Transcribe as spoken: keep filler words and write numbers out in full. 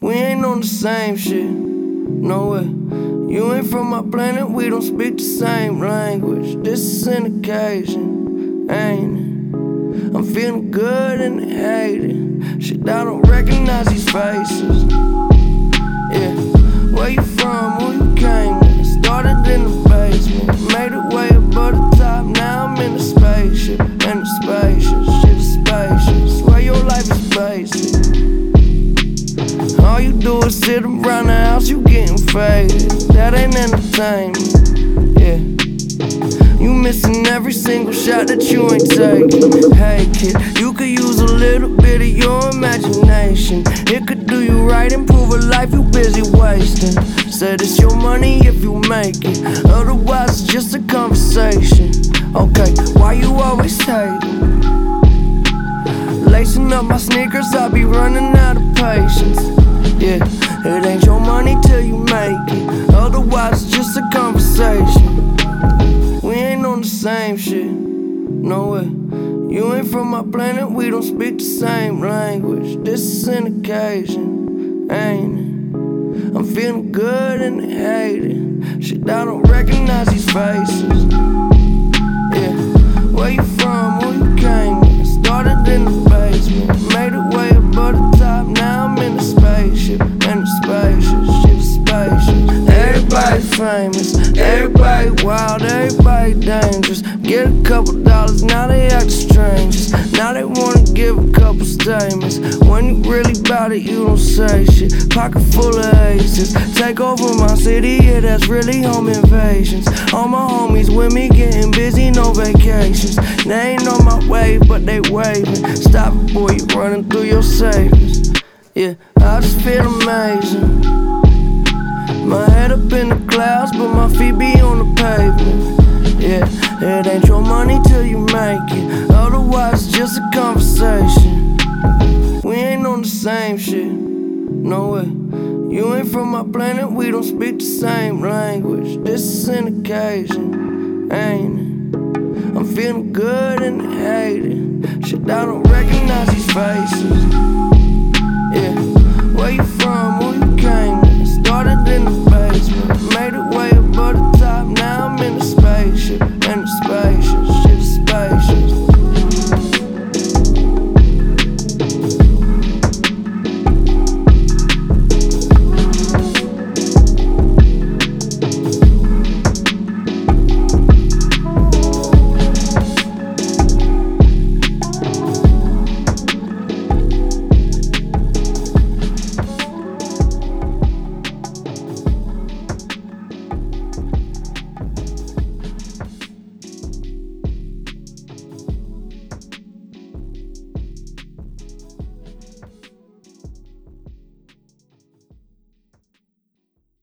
We ain't on the same shit, no way. You ain't from my planet, we don't speak the same language. This is an occasion, ain't it? I'm feeling good and hating. Shit, I don't recognize these faces. Yeah, where you from, who you came with? Started in the basement, made it way above the top. Now I'm in the spaceship, in the spacious, shit is spacious. Swear your life is basic. All you do is sit around the house, you getting faded. That ain't entertainment, yeah. You missing every single shot that you ain't taking. Hey kid, you could use a little bit of your imagination. It could do you right, improve a life you busy wasting. Said it's your money if you make it, otherwise it's just a conversation. Okay, why you always hating? Lacing up my sneakers, I be running out of patience. Yeah, it ain't your money till you make it, otherwise it's just a conversation. We ain't on the same shit, no way. You ain't from my planet, we don't speak the same language. This is an occasion, ain't it? I'm feeling good and hating. Shit, I don't recognize these faces. Yeah, where you from, who you came with? Started in the basement, made it way above the top. Now I'm in the spaceship, in the spacious, shit is spacious. Everybody famous, everybody wild, everybody dangerous. Get a couple dollars, now they act strangers. Now they wanna give a couple statements. When you really bout it, you don't say shit. Pocket full of aces, take over my city, yeah, that's really home invasions. All my homies with me getting busy, no vacations. They ain't on my wave, but they waving. Stop it, boy, you running through your savings. Yeah, I just feel amazing. My head up in the clouds, but my feet be on the pavement. Yeah, it ain't your money till you make it, otherwise it's just a conversation. We ain't on the same shit, no way. You ain't from my planet, we don't speak the same language. This is an occasion, ain't it? I'm feeling good and hating. Shit, I don't recognize these faces. Yeah, where you from?